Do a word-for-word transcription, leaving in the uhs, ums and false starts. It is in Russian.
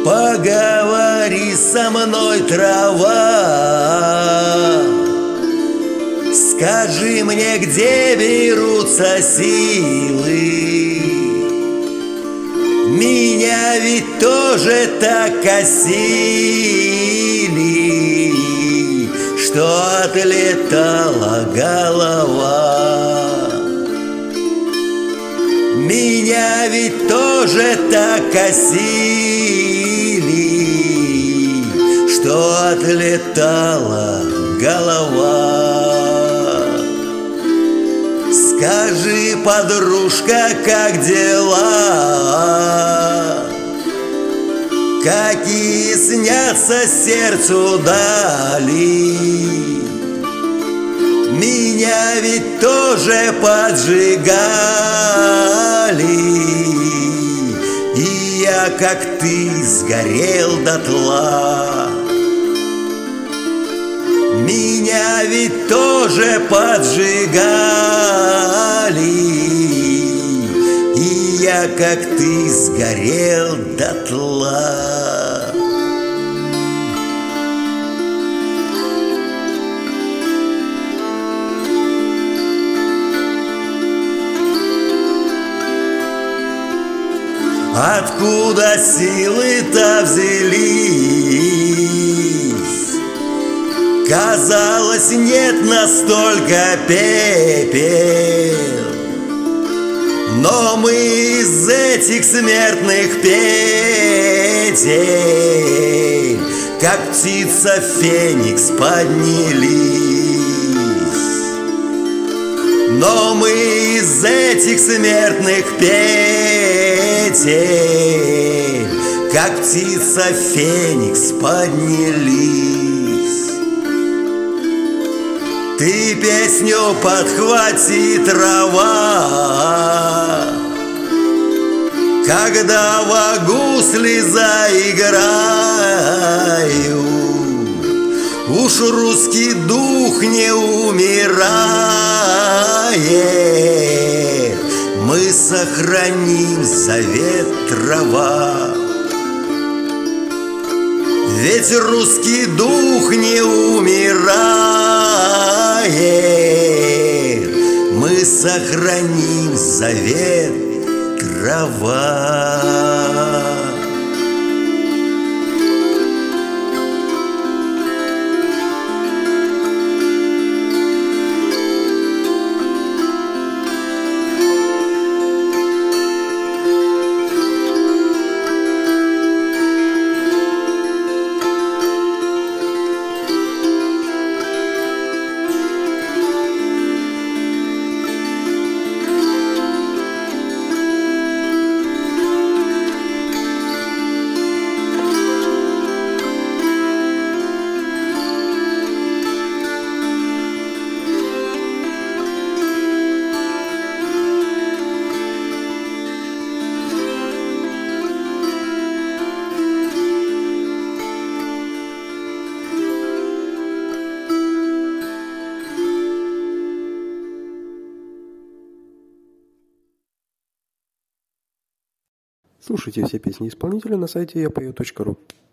Поговори со мной, трава, скажи мне, где берутся силы. Меня ведь тоже так косили, что отлетала голова. Меня ведь тоже так косили, что отлетала голова. Скажи, подружка, как дела? Какие снятся сердцу дали? Меня ведь тоже поджигали, и я, как ты, сгорел дотла. Меня ведь тоже поджигали, и я, как ты, сгорел дотла. Откуда силы-то взялись? Казалось, нет настолько пепел, но мы из этих смертных петель, как птица Феникс, поднялись. Но мы из этих смертных петель, как птица Феникс, поднялись. Ты песню подхвати, трава, когда в гусли заиграю. Уж русский дух не умирает, мы сохраним завет, трава. Ведь русский дух не умирает, мы сохраним завет, трава. Слушайте все песни исполнителя на сайте я пою точка ру.